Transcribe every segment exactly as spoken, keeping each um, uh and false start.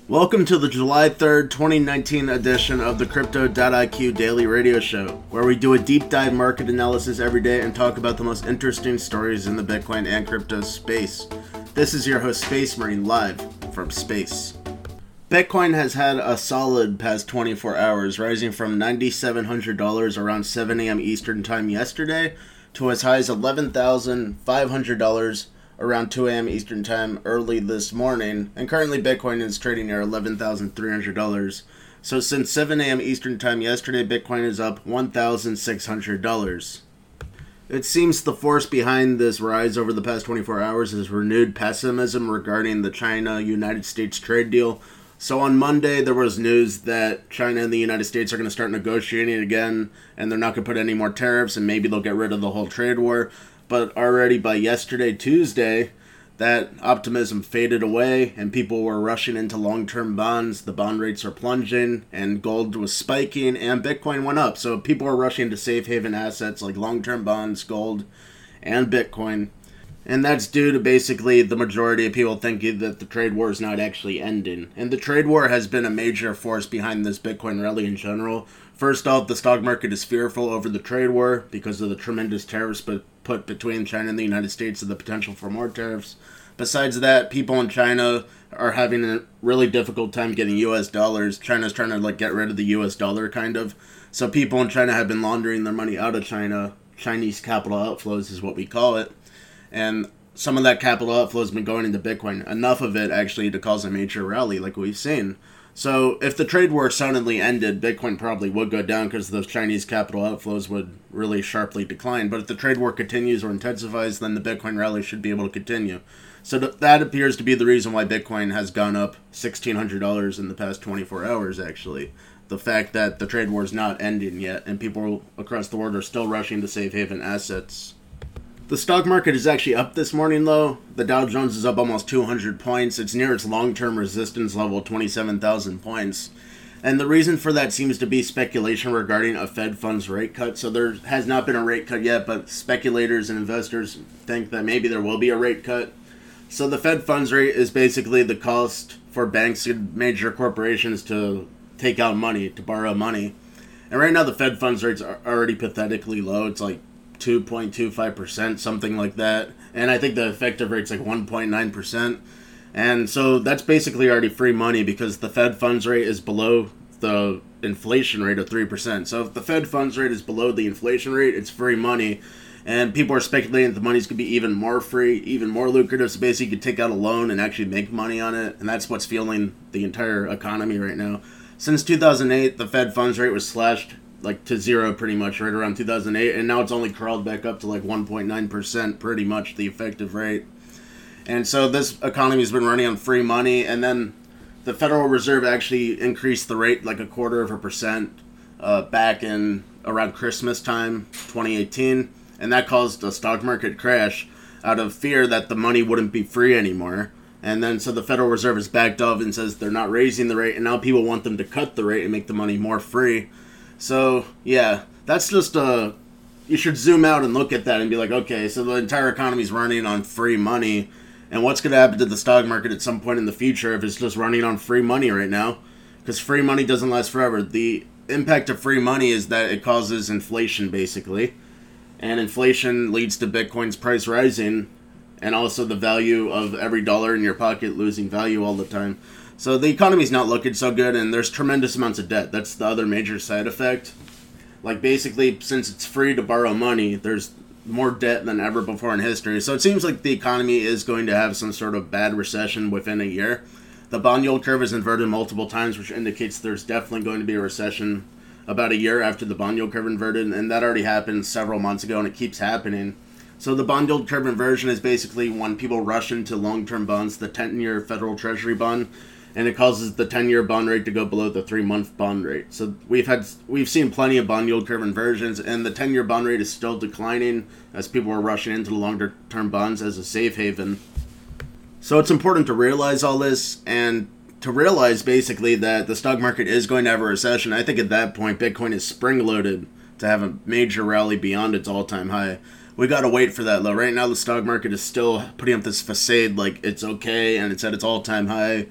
Welcome to the July third, twenty nineteen edition of the Crypto dot I Q Daily Radio Show, where we do a deep dive market analysis every day and talk about the most interesting stories in the Bitcoin and crypto space. This is your host, Space Marine, live from space. Bitcoin has had a solid past twenty-four hours, rising from nine thousand seven hundred dollars around seven a.m. Eastern Time yesterday to as high as eleven thousand five hundred dollars around two a.m. Eastern Time early this morning, and currently Bitcoin is trading near eleven thousand three hundred dollars. So since seven a.m. Eastern Time yesterday, Bitcoin is up one thousand six hundred dollars. It seems the force behind this rise over the past twenty-four hours is renewed pessimism regarding the China-United States trade deal. So on Monday, there was news that China and the United States are going to start negotiating again, and they're not going to put any more tariffs, and maybe they'll get rid of the whole trade war. But already by yesterday, Tuesday, that optimism faded away and people were rushing into long-term bonds. The bond rates are plunging and gold was spiking and Bitcoin went up. So people are rushing to safe haven assets like long-term bonds, gold, and Bitcoin. And that's due to basically the majority of people thinking that the trade war is not actually ending. And the trade war has been a major force behind this Bitcoin rally in general. First off, the stock market is fearful over the trade war because of the tremendous tariffs put between China and the United States and the potential for more tariffs. Besides that, people in China are having a really difficult time getting U S dollars. China's trying to like get rid of the U S dollar, kind of. So people in China have been laundering their money out of China. Chinese capital outflows is what we call it. And some of that capital outflow has been going into Bitcoin. Enough of it, actually, to cause a major rally like we've seen. So if the trade war suddenly ended, Bitcoin probably would go down because those Chinese capital outflows would really sharply decline. But if the trade war continues or intensifies, then the Bitcoin rally should be able to continue. So th- that appears to be the reason why Bitcoin has gone up sixteen hundred dollars in the past twenty-four hours, actually. The fact that the trade war is not ending yet, and people across the world are still rushing to safe haven assets. The stock market is actually up this morning, though. The Dow Jones is up almost two hundred points. It's near its long-term resistance level, twenty-seven thousand points. And the reason for that seems to be speculation regarding a Fed funds rate cut. So there has not been a rate cut yet, but speculators and investors think that maybe there will be a rate cut. So the Fed funds rate is basically the cost for banks and major corporations to take out money, to borrow money. And right now the Fed funds rates are already pathetically low. It's like two point two five percent, something like that. And I think the effective rate's like one point nine percent. And so that's basically already free money because the Fed funds rate is below the inflation rate of three percent. So if the Fed funds rate is below the inflation rate, it's free money. And people are speculating that the money's going to be even more free, even more lucrative. So basically you could take out a loan and actually make money on it. And that's what's fueling the entire economy right now. Since two thousand eight, the Fed funds rate was slashed like to zero pretty much right around two thousand eight, and now it's only crawled back up to like one point nine percent, pretty much the effective rate. And so this economy has been running on free money, and then the Federal Reserve actually increased the rate like a quarter of a percent uh, back in around Christmas time, twenty eighteen, and that caused a stock market crash out of fear that the money wouldn't be free anymore. And then so the Federal Reserve has backed off and says they're not raising the rate, and now people want them to cut the rate and make the money more free. So, yeah, that's just a... You should zoom out and look at that and be like, okay, so the entire economy's running on free money, and what's going to happen to the stock market at some point in the future if it's just running on free money right now? Because free money doesn't last forever. The impact of free money is that it causes inflation, basically. And inflation leads to Bitcoin's price rising, and also the value of every dollar in your pocket losing value all the time. So the economy's not looking so good, and there's tremendous amounts of debt. That's the other major side effect. Like, basically, since it's free to borrow money, there's more debt than ever before in history. So it seems like the economy is going to have some sort of bad recession within a year. The bond yield curve is inverted multiple times, which indicates there's definitely going to be a recession about a year after the bond yield curve inverted, and that already happened several months ago, and it keeps happening. So the bond yield curve inversion is basically when people rush into long-term bonds, the ten-year federal treasury bond, and it causes the ten-year bond rate to go below the three-month bond rate. So we've had we've seen plenty of bond yield curve inversions, and the ten-year bond rate is still declining as people are rushing into the longer-term bonds as a safe haven. So it's important to realize all this, and to realize basically that the stock market is going to have a recession. I think at that point, Bitcoin is spring-loaded to have a major rally beyond its all-time high. We gotta wait for that, though. Right now, the stock market is still putting up this facade like it's okay and it's at its all-time high.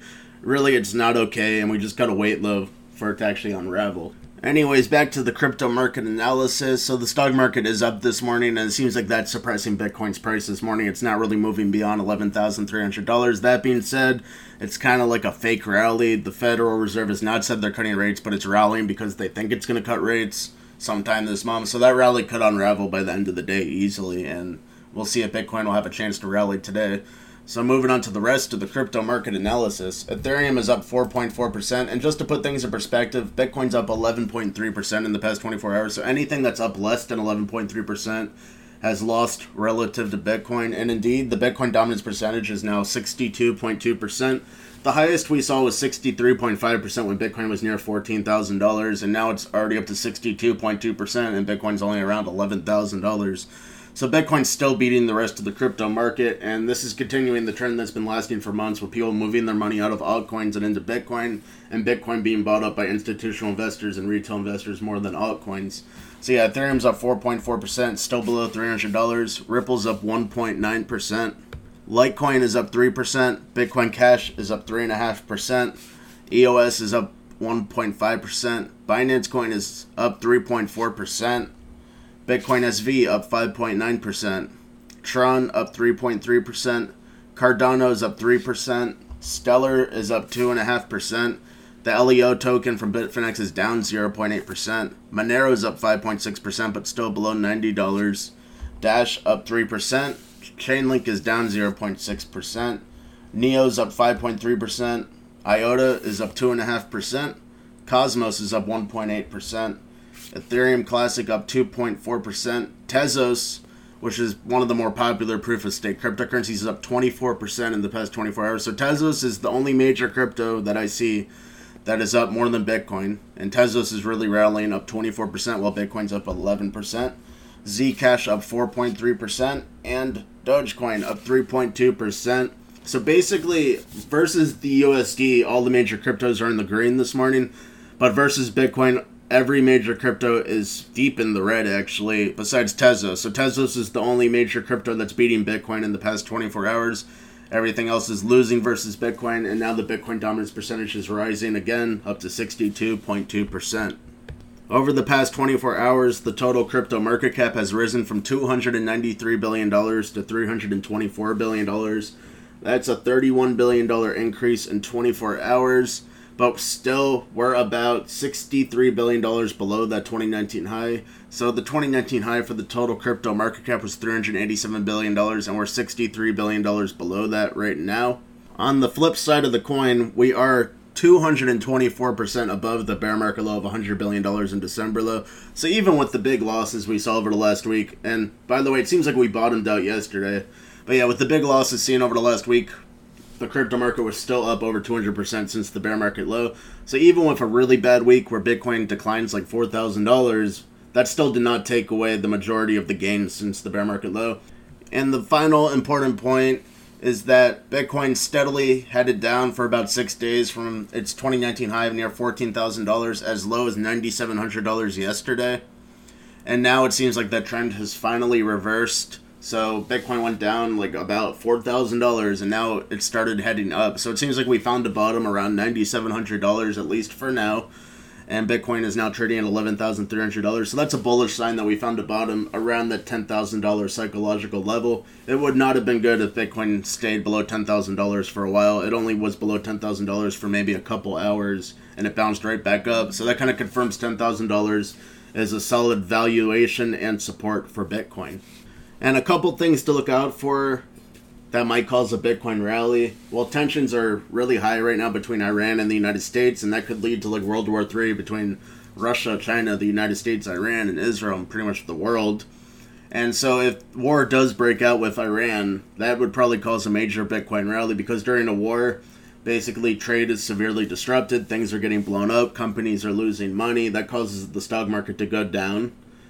really it's not okay, and we just gotta wait low for it to actually unravel. Anyways, back to the crypto market analysis. So the stock market is up this morning, and it seems like that's suppressing Bitcoin's price this morning. It's not really moving beyond eleven thousand three hundred dollars. That being said, it's kind of like a fake rally. The Federal Reserve has not said they're cutting rates, but it's rallying because they think it's going to cut rates sometime this month. So that rally could unravel by the end of the day easily, and we'll see if Bitcoin will have a chance to rally today. So moving on to the rest of the crypto market analysis, Ethereum is up four point four percent, and just to put things in perspective, Bitcoin's up eleven point three percent in the past twenty-four hours, so anything that's up less than eleven point three percent has lost relative to Bitcoin, and indeed, the Bitcoin dominance percentage is now sixty-two point two percent. The highest we saw was sixty-three point five percent when Bitcoin was near fourteen thousand dollars, and now it's already up to sixty-two point two percent, and Bitcoin's only around eleven thousand dollars. So Bitcoin's still beating the rest of the crypto market, and this is continuing the trend that's been lasting for months with people moving their money out of altcoins and into Bitcoin, and Bitcoin being bought up by institutional investors and retail investors more than altcoins. So yeah, Ethereum's up four point four percent, still below three hundred dollars. Ripple's up one point nine percent. Litecoin is up three percent. Bitcoin Cash is up three point five percent. E O S is up one point five percent. Binance Coin is up three point four percent. Bitcoin S V up five point nine percent. Tron up three point three percent. Cardano is up three percent. Stellar is up two point five percent. The L E O token from Bitfinex is down zero point eight percent. Monero is up five point six percent but still below ninety dollars. Dash up three percent. Chainlink is down zero point six percent. Neo's up five point three percent. I O T A is up two point five percent. Cosmos is up one point eight percent. Ethereum Classic up two point four percent. Tezos, which is one of the more popular proof-of-stake cryptocurrencies, is up twenty-four percent in the past twenty-four hours. So Tezos is the only major crypto that I see that is up more than Bitcoin. And Tezos is really rallying, up twenty-four percent, while Bitcoin's up eleven percent. Zcash up four point three percent. And Dogecoin up three point two percent. So basically, versus the U S D, all the major cryptos are in the green this morning. But versus Bitcoin, every major crypto is deep in the red, actually, besides Tezos. So Tezos is the only major crypto that's beating Bitcoin in the past twenty-four hours. Everything else is losing versus Bitcoin, and now the Bitcoin dominance percentage is rising again, up to sixty-two point two percent. Over the past twenty-four hours, the total crypto market cap has risen from two hundred ninety-three billion dollars to three hundred twenty-four billion dollars. That's a thirty-one billion dollars increase in twenty-four hours. But still, we're about sixty-three billion dollars below that twenty nineteen high. So the twenty nineteen high for the total crypto market cap was three hundred eighty-seven billion dollars, and we're sixty-three billion dollars below that right now. On the flip side of the coin, we are two hundred twenty-four percent above the bear market low of one hundred billion dollars in December low. So even with the big losses we saw over the last week, and by the way, it seems like we bottomed out yesterday. But yeah, with the big losses seen over the last week, the crypto market was still up over two hundred percent since the bear market low. So even with a really bad week where Bitcoin declines like four thousand dollars, that still did not take away the majority of the gains since the bear market low. And the final important point is that Bitcoin steadily headed down for about six days from its twenty nineteen high of near fourteen thousand dollars as low as nine thousand seven hundred dollars yesterday. And now it seems like that trend has finally reversed. So Bitcoin went down like about four thousand dollars, and now it started heading up. So it seems like we found a bottom around nine thousand seven hundred dollars, at least for now. And Bitcoin is now trading at eleven thousand three hundred dollars. So that's a bullish sign that we found a bottom around that ten thousand dollars psychological level. It would not have been good if Bitcoin stayed below ten thousand dollars for a while. It only was below ten thousand dollars for maybe a couple hours, and it bounced right back up. So that kind of confirms ten thousand dollars is a solid valuation and support for Bitcoin. And a couple things to look out for that might cause a Bitcoin rally. Well, tensions are really high right now between Iran and the United States, and that could lead to like World War Three between Russia, China, the United States, Iran, and Israel, and pretty much the world. And so if war does break out with Iran, that would probably cause a major Bitcoin rally, because during a war, basically trade is severely disrupted, things are getting blown up, companies are losing money, that causes the stock market to go down.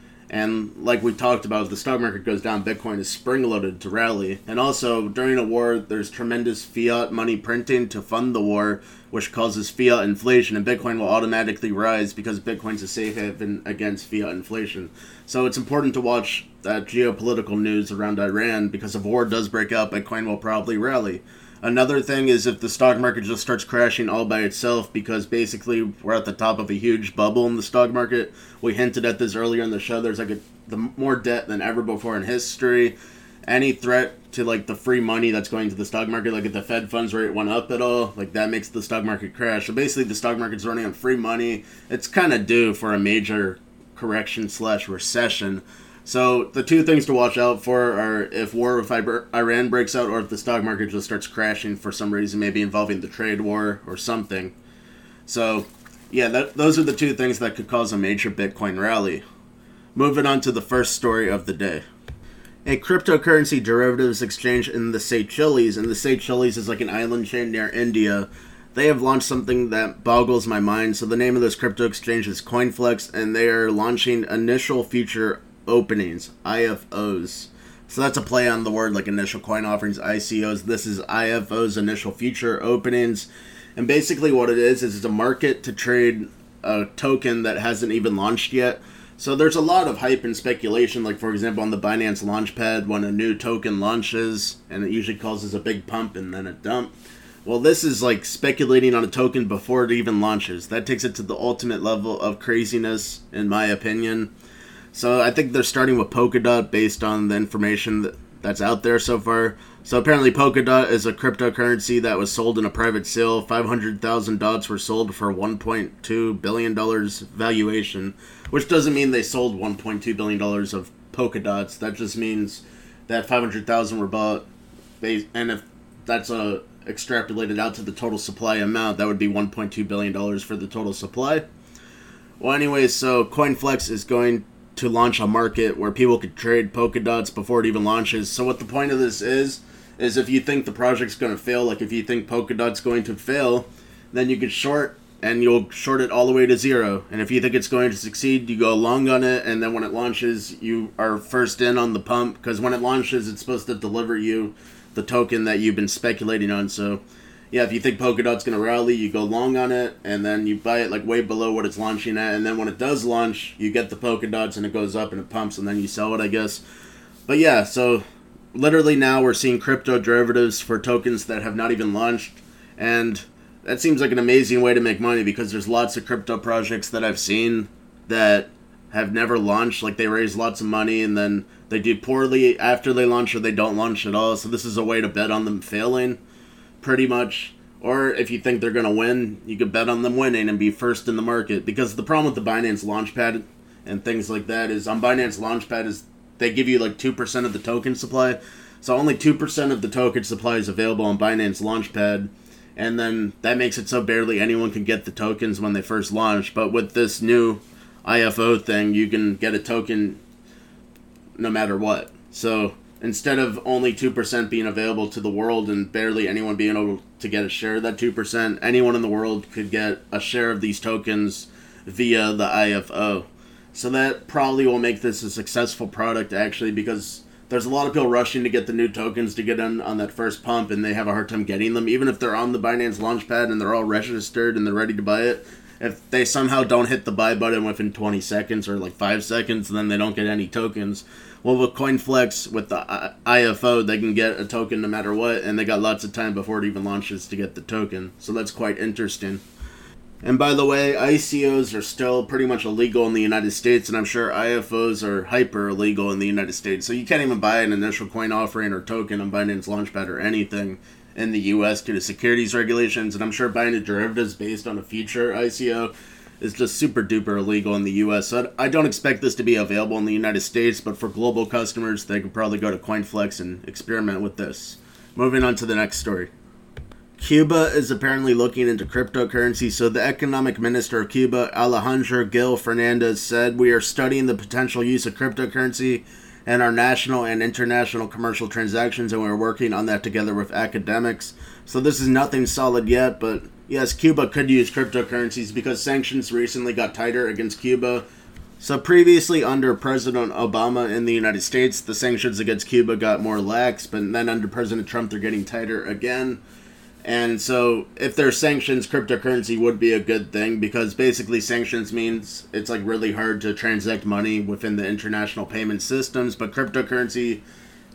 And like we talked about, if the stock market goes down, Bitcoin is spring-loaded to rally. And also, during a war, there's tremendous fiat money printing to fund the war, which causes fiat inflation, and Bitcoin will automatically rise because Bitcoin's a safe haven against fiat inflation. So it's important to watch that geopolitical news around Iran, because if war does break out, Bitcoin will probably rally. Another thing is if the stock market just starts crashing all by itself, because basically we're at the top of a huge bubble in the stock market. We hinted at this earlier in the show. There's like a, the more debt than ever before in history. Any threat to like the free money that's going to the stock market, like if the Fed funds rate went up at all, like that makes the stock market crash. So basically the stock market's running on free money. It's kind of due for a major correction slash recession. So the two things to watch out for are if war with Iran breaks out, or if the stock market just starts crashing for some reason, maybe involving the trade war or something. So yeah, that, those are the two things that could cause a major Bitcoin rally. Moving on to the first story of the day. A cryptocurrency derivatives exchange in the Seychelles, and the Seychelles is like an island chain near India. They have launched something that boggles my mind. So the name of this crypto exchange is CoinFlex, and they are launching initial future openings, I F Os. So that's a play on the word like initial coin offerings, I C Os. This is I F Os, initial future openings. And basically what it is, is it's a market to trade a token that hasn't even launched yet. So there's a lot of hype and speculation, like for example on the Binance Launchpad when a new token launches, and it usually causes a big pump and then a dump. Well, this is like speculating on a token before it even launches. That takes it to the ultimate level of craziness, in my opinion. So I think they're starting with Polkadot based on the information that, that's out there so far. So apparently Polkadot is a cryptocurrency that was sold in a private sale. five hundred thousand dots were sold for one point two billion dollars valuation, which doesn't mean they sold one point two billion dollars of Polkadots. That just means that five hundred thousand were bought. And if that's a extrapolated out to the total supply amount, that would be one point two billion dollars for the total supply. Well, anyways, so CoinFlex is going to launch a market where people could trade Polkadots before it even launches. So what the point of this is, is if you think the project's going to fail, like if you think Polkadot's going to fail, then you could short, and you'll short it all the way to zero. And if you think it's going to succeed, you go long on it, and then when it launches, you are first in on the pump, because when it launches, it's supposed to deliver you the token that you've been speculating on. So yeah, if you think Polkadot's going to rally, you go long on it, and then you buy it like way below what it's launching at, and then when it does launch, you get the Polkadots, and it goes up and it pumps, and then you sell it, I guess. But yeah, so literally now we're seeing crypto derivatives for tokens that have not even launched, and that seems like an amazing way to make money, because there's lots of crypto projects that I've seen that have never launched. Like they raise lots of money, and then they do poorly after they launch, or they don't launch at all. So this is a way to bet on them failing, pretty much. Or if you think they're going to win, you could bet on them winning and be first in the market. Because the problem with the Binance Launchpad and things like that is, on Binance Launchpad, is they give you like two percent of the token supply. So only two percent of the token supply is available on Binance Launchpad. And then that makes it so barely anyone can get the tokens when they first launch. But with this new I F O thing, you can get a token no matter what. So instead of only two percent being available to the world and barely anyone being able to get a share of that two percent, anyone in the world could get a share of these tokens via the I F O. So that probably will make this a successful product, actually, because there's a lot of people rushing to get the new tokens to get in on that first pump, and they have a hard time getting them. Even if they're on the Binance Launchpad and they're all registered and they're ready to buy it, if they somehow don't hit the buy button within twenty seconds or like five seconds, then they don't get any tokens. Well, with CoinFlex, with the I F O, they can get a token no matter what, and they got lots of time before it even launches to get the token. So that's quite interesting. And by the way, I C Os are still pretty much illegal in the United States, and I'm sure I F Os are hyper illegal in the United States. So you can't even buy an initial coin offering or token on Binance Launchpad or anything in the U S due to securities regulations, and I'm sure buying a derivatives based on a future I C O is just super duper illegal in the U S. So I don't expect this to be available in the United States, but for global customers, they could probably go to CoinFlex and experiment with this. Moving on to the next story. Cuba is apparently looking into cryptocurrency. So the economic minister of Cuba, Alejandro Gil Fernandez, said, "We are studying the potential use of cryptocurrency in our national and international commercial transactions, and we're working on that together with academics." So this is nothing solid yet, but yes, Cuba could use cryptocurrencies because sanctions recently got tighter against Cuba. So previously under President Obama in the United States, the sanctions against Cuba got more lax, but then under President Trump, they're getting tighter again. And so if there's sanctions, cryptocurrency would be a good thing, because basically sanctions means it's like really hard to transact money within the international payment systems, but cryptocurrency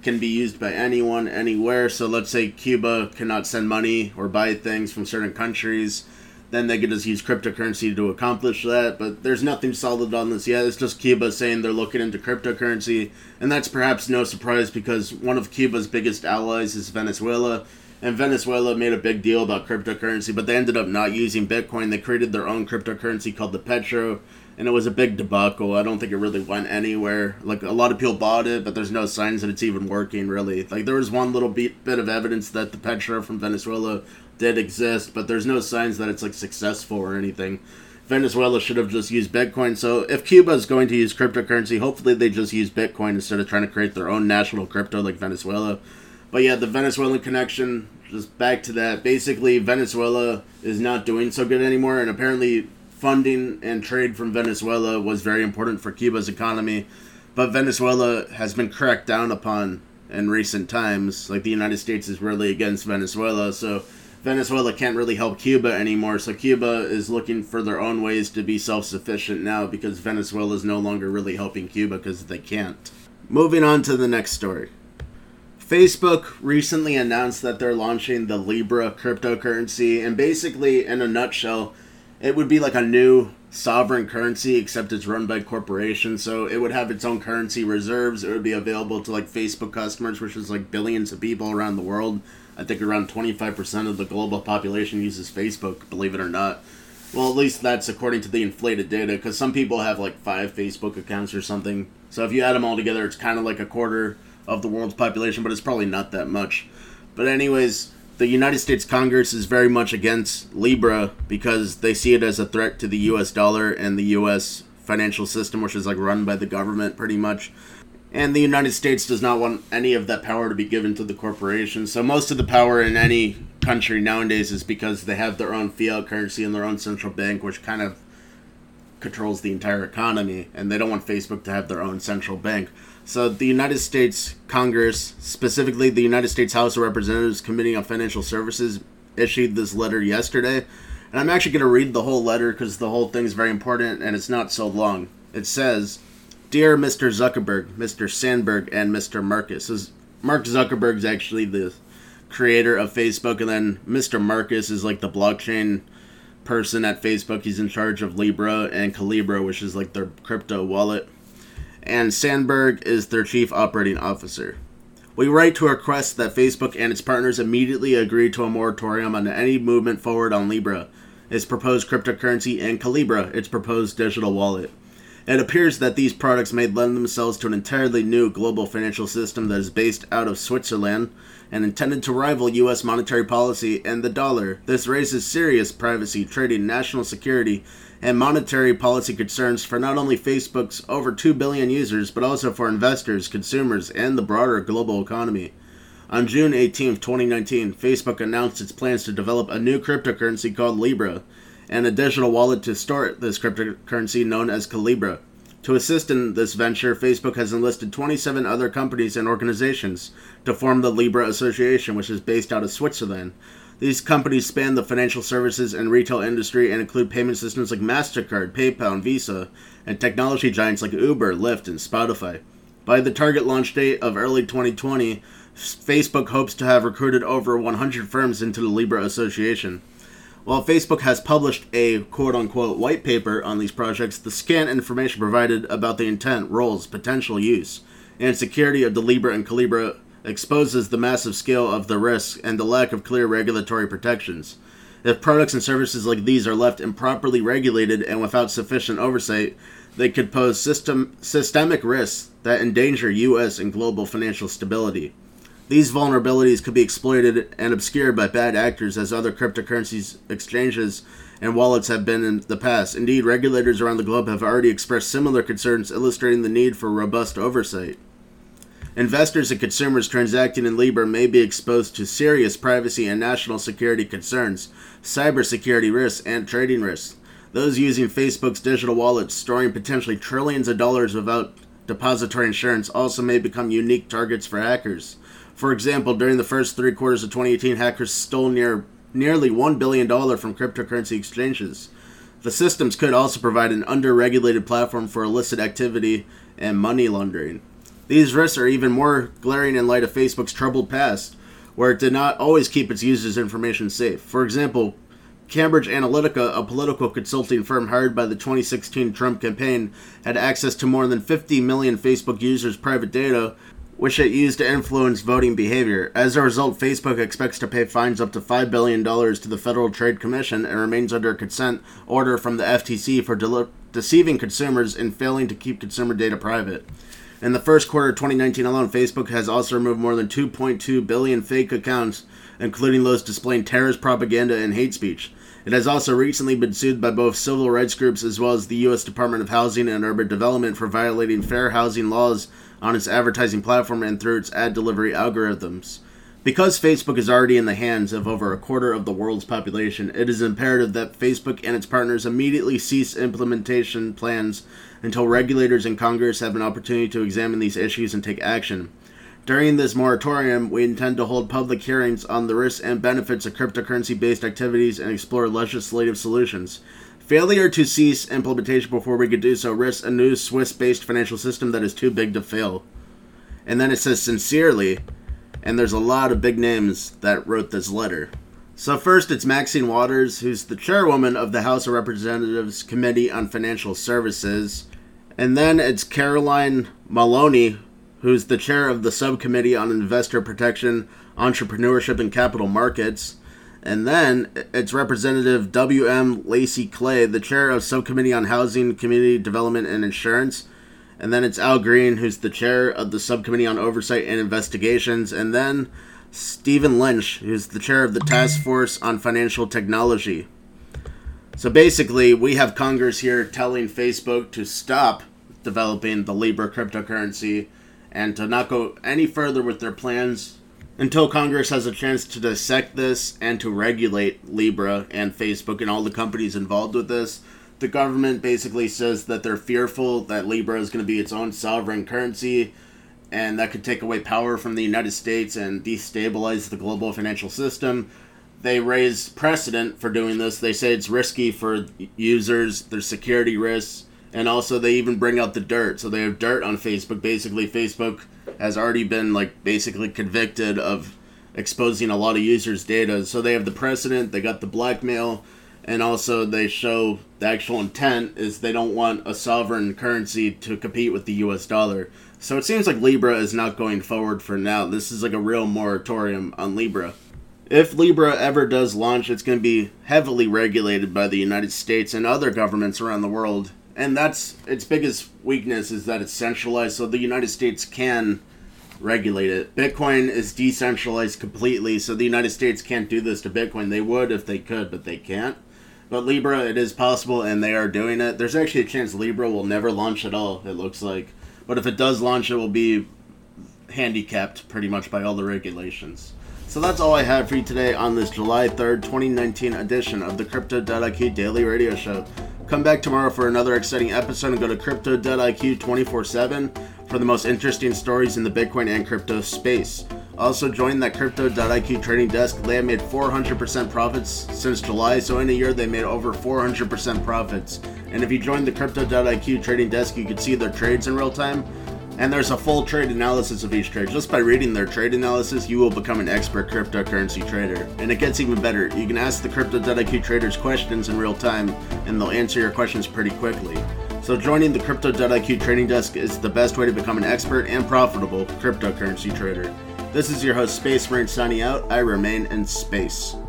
can be used by anyone, anywhere. So let's say Cuba cannot send money or buy things from certain countries, then they could just use cryptocurrency to accomplish that. But there's nothing solid on this yet. It's just Cuba saying they're looking into cryptocurrency, and that's perhaps no surprise because one of Cuba's biggest allies is Venezuela, and Venezuela made a big deal about cryptocurrency, but they ended up not using Bitcoin. They created their own cryptocurrency called the Petro, and it was a big debacle. I don't think it really went anywhere. Like, a lot of people bought it, but there's no signs that it's even working, really. Like, there was one little bit, bit of evidence that the Petro from Venezuela did exist, but there's no signs that it's, like, successful or anything. Venezuela should have just used Bitcoin. So if Cuba is going to use cryptocurrency, hopefully they just use Bitcoin instead of trying to create their own national crypto like Venezuela. But yeah, the Venezuelan connection, just back to that. Basically, Venezuela is not doing so good anymore, and apparently funding and trade from Venezuela was very important for Cuba's economy. But Venezuela has been cracked down upon in recent times. Like, the United States is really against Venezuela, so Venezuela can't really help Cuba anymore. So Cuba is looking for their own ways to be self-sufficient now because Venezuela is no longer really helping Cuba because they can't. Moving on to the next story. Facebook recently announced that they're launching the Libra cryptocurrency, and basically, in a nutshell, it would be like a new sovereign currency, except it's run by corporations, so it would have its own currency reserves. It would be available to like Facebook customers, which is like billions of people around the world. I think around twenty-five percent of the global population uses Facebook, believe it or not. Well, at least that's according to the inflated data, because some people have like five Facebook accounts or something. So if you add them all together, it's kind of like a quarter of the world's population, but it's probably not that much. But anyways, the United States Congress is very much against Libra because they see it as a threat to the U S dollar and the U S financial system, which is like run by the government pretty much. And the United States does not want any of that power to be given to the corporations. So most of the power in any country nowadays is because they have their own fiat currency and their own central bank, which kind of controls the entire economy, and they don't want Facebook to have their own central bank. So the United States Congress, specifically the United States House of Representatives Committee on Financial Services, issued this letter yesterday. And I'm actually going to read the whole letter because the whole thing is very important and it's not so long. It says, "Dear Mister Zuckerberg, Mister Sandberg, and Mister Marcus." Is Mark Zuckerberg is actually the creator of Facebook, and then Mister Marcus is like the blockchain person at Facebook. He's in charge of Libra and Calibra, which is like their crypto wallet. And Sandberg is their chief operating officer. "We write to request that Facebook and its partners immediately agree to a moratorium on any movement forward on Libra, its proposed cryptocurrency, and Calibra, its proposed digital wallet. It appears that these products may lend themselves to an entirely new global financial system that is based out of Switzerland and intended to rival U S monetary policy and the dollar. This raises serious privacy, trading, national security, and monetary policy concerns for not only Facebook's over two billion users, but also for investors, consumers, and the broader global economy." On June eighteenth, twenty nineteen, Facebook announced its plans to develop a new cryptocurrency called Libra, and a digital wallet to store this cryptocurrency known as Calibra. To assist in this venture, Facebook has enlisted twenty-seven other companies and organizations to form the Libra Association, which is based out of Switzerland. These companies span the financial services and retail industry and include payment systems like MasterCard, PayPal, and Visa, and technology giants like Uber, Lyft, and Spotify. By the target launch date of early twenty twenty, Facebook hopes to have recruited over one hundred firms into the Libra Association. While Facebook has published a quote-unquote white paper on these projects, the scant information provided about the intent, roles, potential use, and security of the Libra and Calibra exposes the massive scale of the risks and the lack of clear regulatory protections. If products and services like these are left improperly regulated and without sufficient oversight, they could pose system, systemic risks that endanger U S and global financial stability. These vulnerabilities could be exploited and obscured by bad actors, as other cryptocurrencies exchanges and wallets have been in the past. Indeed, regulators around the globe have already expressed similar concerns, illustrating the need for robust oversight. Investors and consumers transacting in Libra may be exposed to serious privacy and national security concerns, cybersecurity risks, and trading risks. Those using Facebook's digital wallets, storing potentially trillions of dollars without depository insurance, also may become unique targets for hackers. For example, during the first three quarters of twenty eighteen, hackers stole near nearly one billion dollars from cryptocurrency exchanges. The systems could also provide an under-regulated platform for illicit activity and money laundering. These risks are even more glaring in light of Facebook's troubled past, where it did not always keep its users' information safe. For example, Cambridge Analytica, a political consulting firm hired by the twenty sixteen Trump campaign, had access to more than fifty million Facebook users' private data, which it used to influence voting behavior. As a result, Facebook expects to pay fines up to five billion dollars to the Federal Trade Commission and remains under a consent order from the F T C for dele- deceiving consumers and failing to keep consumer data private. In the first quarter of twenty nineteen alone, Facebook has also removed more than two point two billion fake accounts, including those displaying terrorist propaganda and hate speech. It has also recently been sued by both civil rights groups as well as the U S Department of Housing and Urban Development for violating fair housing laws on its advertising platform and through its ad delivery algorithms. Because Facebook is already in the hands of over a quarter of the world's population, it is imperative that Facebook and its partners immediately cease implementation plans until regulators in Congress have an opportunity to examine these issues and take action. During this moratorium, we intend to hold public hearings on the risks and benefits of cryptocurrency-based activities and explore legislative solutions. Failure to cease implementation before we could do so risks a new Swiss-based financial system that is too big to fail. And then it says sincerely, and there's a lot of big names that wrote this letter. So first, it's Maxine Waters, who's the chairwoman of the House of Representatives Committee on Financial Services. And then it's Caroline Maloney, who's the chair of the Subcommittee on Investor Protection, Entrepreneurship, and Capital Markets. And then it's Representative W M Lacey Clay, the chair of Subcommittee on Housing, Community Development, and Insurance. And then it's Al Green, who's the chair of the Subcommittee on Oversight and Investigations. And then Stephen Lynch, who's the chair of the Task Force on Financial Technology. So basically, we have Congress here telling Facebook to stop developing the Libra cryptocurrency and to not go any further with their plans until Congress has a chance to dissect this and to regulate Libra and Facebook and all the companies involved with this. The government basically says that they're fearful that Libra is going to be its own sovereign currency, and that could take away power from the United States and destabilize the global financial system. They raise precedent for doing this. They say it's risky for users, there's security risks, and also they even bring out the dirt. So they have dirt on Facebook. Basically, Facebook has already been like basically convicted of exposing a lot of users' data. So they have the precedent, they got the blackmail, and also they show the actual intent is they don't want a sovereign currency to compete with the U S dollar. So it seems like Libra is not going forward for now. This is like a real moratorium on Libra. If Libra ever does launch, it's going to be heavily regulated by the United States and other governments around the world. And that's its biggest weakness, is that it's centralized, so the United States can regulate it. Bitcoin is decentralized completely, so the United States can't do this to Bitcoin. They would if they could, but they can't. But Libra, it is possible, and they are doing it. There's actually a chance Libra will never launch at all, it looks like. But if it does launch, it will be handicapped pretty much by all the regulations. So that's all I have for you today on this July third, twenty nineteen edition of the Crypto dot I Q Daily Radio Show. Come back tomorrow for another exciting episode and go to Crypto dot I Q twenty-four seven for the most interesting stories in the Bitcoin and crypto space. Also, join that Crypto dot I Q trading desk. They have made four hundred percent profits since July, so in a year they made over four hundred percent profits. And if you join the Crypto dot I Q trading desk, you can see their trades in real time. And there's a full trade analysis of each trade. Just by reading their trade analysis, you will become an expert cryptocurrency trader. And it gets even better. You can ask the Crypto dot I Q traders questions in real time, and they'll answer your questions pretty quickly. So joining the Crypto dot I Q trading desk is the best way to become an expert and profitable cryptocurrency trader. This is your host, Space Marine, signing out. I remain in space.